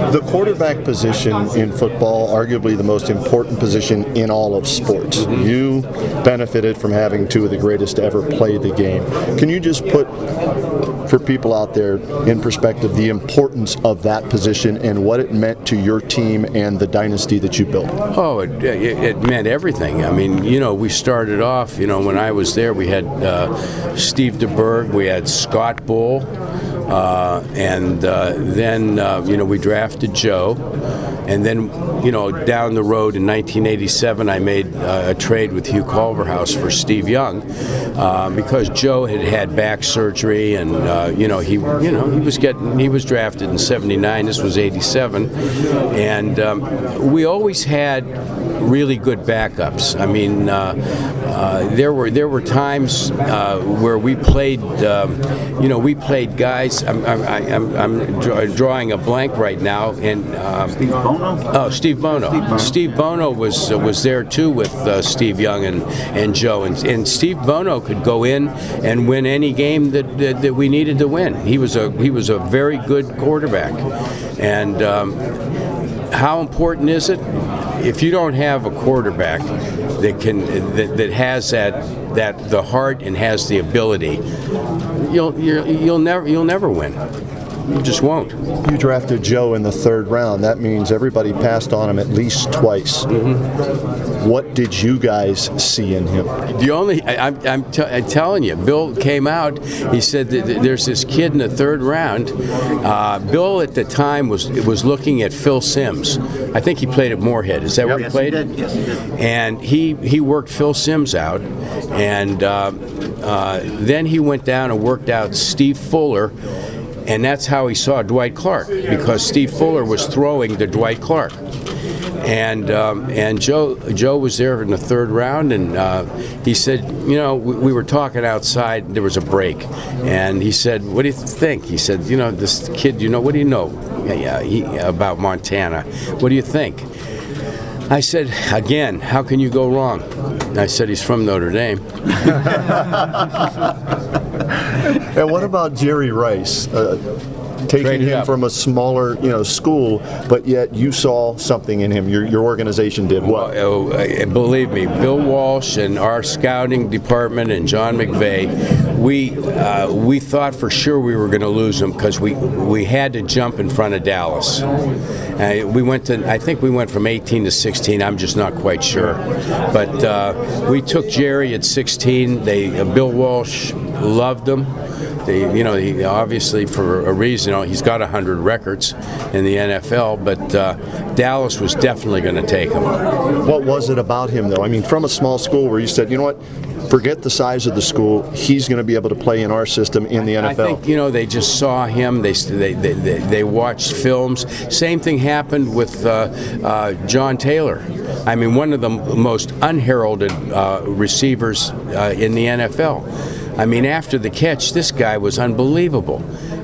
The quarterback position in football, arguably the most important position in all of sports. Mm-hmm. You benefited from having two of the greatest to ever play the game. Can you just put, for people out there, in perspective, the importance of that position and what it meant to your team and the dynasty that you built? Oh, it meant everything. I mean, we started off, when I was there, we had Steve DeBerg, we had Scott Bull, and then we drafted Joe. And then, down the road in 1987, I made a trade with Hugh Culverhouse for Steve Young because Joe had back surgery, and he was drafted in '79. This was '87, and we always had really good backups. I mean, there were times where we played, we played guys. I'm drawing a blank right now, and Steve Bono. Oh, Steve Bono. Steve Bono was there too with Steve Young and Joe, and Steve Bono could go in and win any game that we needed to win. He was a very good quarterback, and how important is it? If you don't have a quarterback that has the heart and has the ability, you'll never win. You just won't. You drafted Joe in the third round. That means everybody passed on him at least twice. Mm-hmm. What did you guys see in him? I'm telling you, Bill came out. He said that there's this kid in the third round. Bill at the time was looking at Phil Simms. I think he played at Moorhead. Is that where he played? Yes, he did. And he worked Phil Simms out, and then he went down and worked out Steve Fuller. And that's how he saw Dwight Clark, because Steve Fuller was throwing to Dwight Clark. And Joe was there in the third round, and he said, we were talking outside, there was a break, and he said, what do you think? He said, this kid, what do you know about Montana? What do you think? I said, again, how can you go wrong? I said, he's from Notre Dame. And what about Jerry Rice? Taking him from a smaller, school, but yet you saw something in him. Your organization did what? Believe me, Bill Walsh and our scouting department and John McVay, we thought for sure we were going to lose him because we had to jump in front of Dallas. I think we went from 18 to 16. I'm just not quite sure, but we took Jerry at 16. Bill Walsh loved him. He obviously, for a reason, he's got 100 records in the NFL, but Dallas was definitely going to take him. What was it about him, though? I mean, from a small school where you said, you know what, forget the size of the school, he's going to be able to play in our system in the NFL. I think, they just saw him, they watched films. Same thing happened with John Taylor. I mean, one of the most unheralded receivers in the NFL. I mean, after the catch, this guy was unbelievable.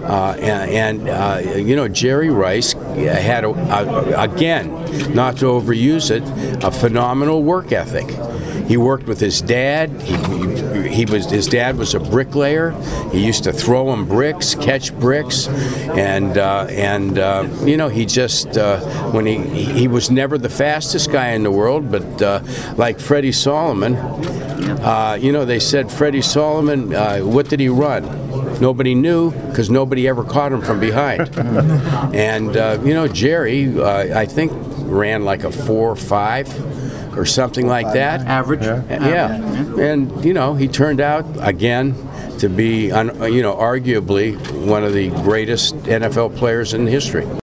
Jerry Rice had, again, not to overuse it, a phenomenal work ethic. He worked with his dad. His dad was a bricklayer. He used to throw him bricks, catch bricks, and he just when he was never the fastest guy in the world, but like Freddie Solomon, they said Freddie Solomon, what did he run? Nobody knew because nobody ever caught him from behind. And Jerry, I think ran like a 4.5. or something like that. Average. Yeah. And, he turned out, again, to be, arguably one of the greatest NFL players in history.